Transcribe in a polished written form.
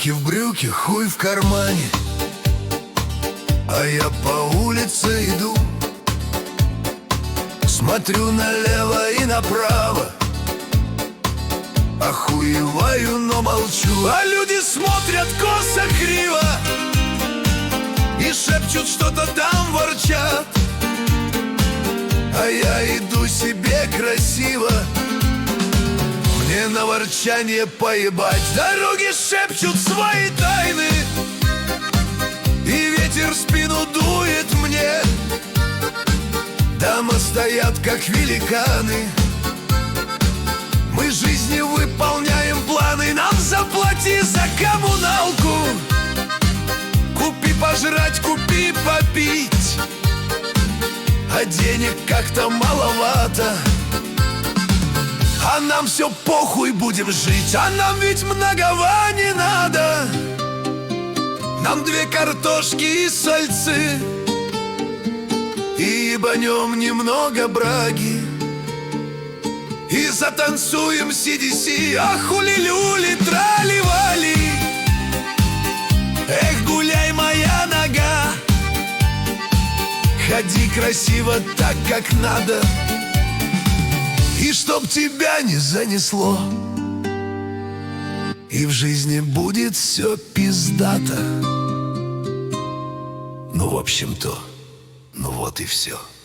Руки в брюки, хуй в кармане, а я по улице иду. Смотрю налево и направо, охуеваю, но молчу. А люди смотрят косо, криво и шепчут что-то там, ворчат. А я иду себе красиво, мне на ворчание поебать. Дороги шепчут свои тайны, и ветер в спину дует мне. Дома стоят, как великаны, мы жизни выполняем планы. Нам заплати за коммуналку, купи пожрать, купи попить, а денег как-то маловато. А нам все похуй, будем жить, а нам ведь многого не надо. Нам 2 картошки и сальцы, и ебанем немного браги, и затанцуем CDC. А хули-люли, трали-вали, эх, гуляй, моя нога, ходи красиво так, как надо, и чтоб тебя не занесло, и в жизни будет все пиздато. Ну, в общем-то, ну вот и все.